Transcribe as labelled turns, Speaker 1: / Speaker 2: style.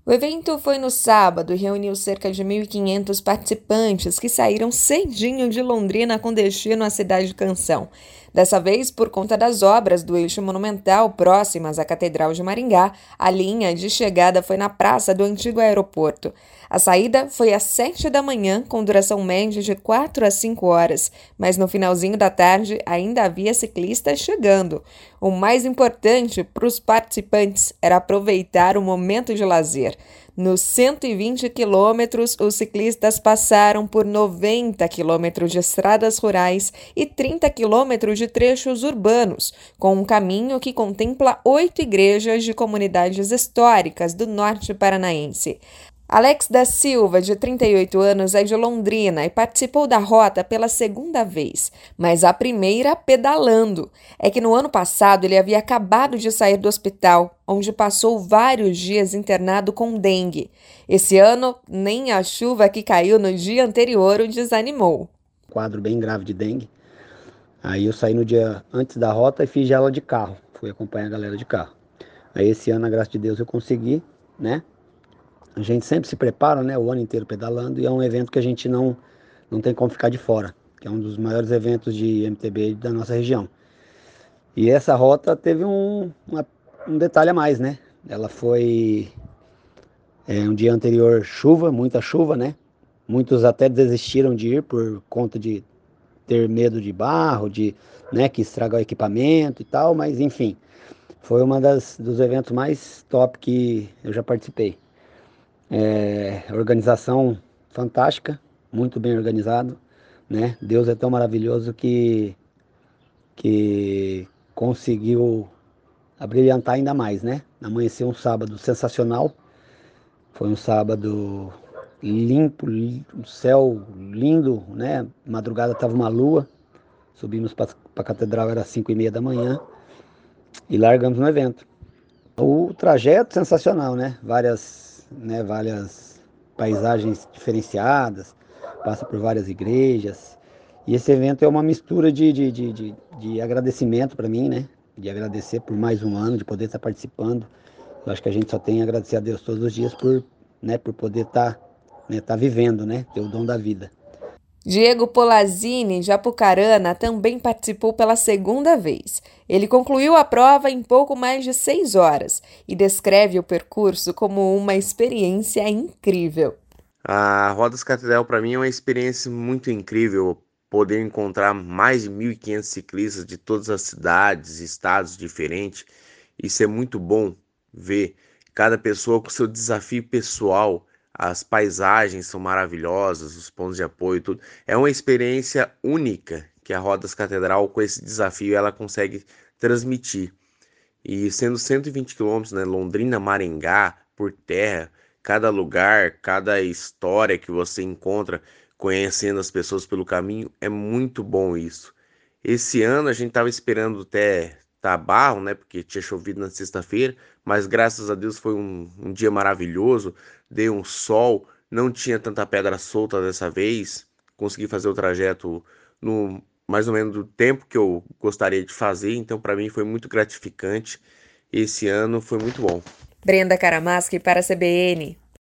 Speaker 1: O evento foi no sábado e reuniu cerca de 1.500 participantes que saíram cedinho de Londrina com destino à cidade de Canção. Dessa vez, por conta das obras do eixo monumental próximas à Catedral de Maringá, a linha de chegada foi na praça do antigo aeroporto. A saída foi às 7 da manhã, com duração média de 4 a 5 horas, mas no finalzinho da tarde ainda havia ciclistas chegando. O mais importante para os participantes era aproveitar o momento de lazer. Nos 120 quilômetros, os ciclistas passaram por 90 quilômetros de estradas rurais e 30 quilômetros de trechos urbanos, com um caminho que contempla 8 igrejas de comunidades históricas do norte paranaense. Alex da Silva, de 38 anos, é de Londrina e participou da rota pela segunda vez, mas a primeira pedalando. É que no ano passado ele havia acabado de sair do hospital, onde passou vários dias internado com dengue. Esse ano, nem a chuva que caiu no dia anterior o desanimou.
Speaker 2: Quadro bem grave de dengue. Aí eu saí no dia antes da rota e fiz ela de carro. Fui acompanhar a galera de carro. Aí esse ano, a graça de Deus, eu consegui, né? A gente sempre se prepara, né, o ano inteiro pedalando, e é um evento que a gente não tem como ficar de fora, que é um dos maiores eventos de MTB da nossa região. E essa rota teve um detalhe a mais, né? Ela foi um dia anterior chuva, muita chuva, né? Muitos até desistiram de ir por conta de ter medo de barro, né, que estraga o equipamento e tal, mas enfim, foi dos eventos mais top que eu já participei. Organização fantástica, muito bem organizado, né? Deus é tão maravilhoso que conseguiu abrilhantar ainda mais, né? Amanheceu um sábado sensacional, foi um sábado limpo, um céu lindo, né? Madrugada estava uma lua, subimos para a catedral, era 5:30 da manhã e largamos no evento. O trajeto sensacional, né? Várias paisagens diferenciadas, passa por várias igrejas. E esse evento é uma mistura de agradecimento para mim, né? De agradecer por mais um ano, de poder estar participando. Eu acho que a gente só tem a agradecer a Deus todos os dias por poder estar vivendo, né? Ter o dom da vida.
Speaker 1: Diego Polazzini, de Apucarana, também participou pela segunda vez. Ele concluiu a prova em pouco mais de 6 horas e descreve o percurso como uma experiência incrível.
Speaker 3: A Rodas Catedral para mim é uma experiência muito incrível, poder encontrar mais de 1.500 ciclistas de todas as cidades, estados diferentes. Isso é muito bom ver cada pessoa com seu desafio pessoal. As paisagens são maravilhosas, os pontos de apoio, tudo. É uma experiência única que a Rodas Catedral, com esse desafio, ela consegue transmitir. E sendo 120 quilômetros, né, Londrina, Maringá, por terra, cada lugar, cada história que você encontra conhecendo as pessoas pelo caminho, é muito bom isso. Esse ano a gente estava esperando até tá barro, né, porque tinha chovido na sexta-feira, mas graças a Deus foi um dia maravilhoso, deu um sol, não tinha tanta pedra solta dessa vez, consegui fazer o trajeto no mais ou menos do tempo que eu gostaria de fazer, então para mim foi muito gratificante. Esse ano foi muito bom.
Speaker 1: Brenda Karamaschi para a CBN.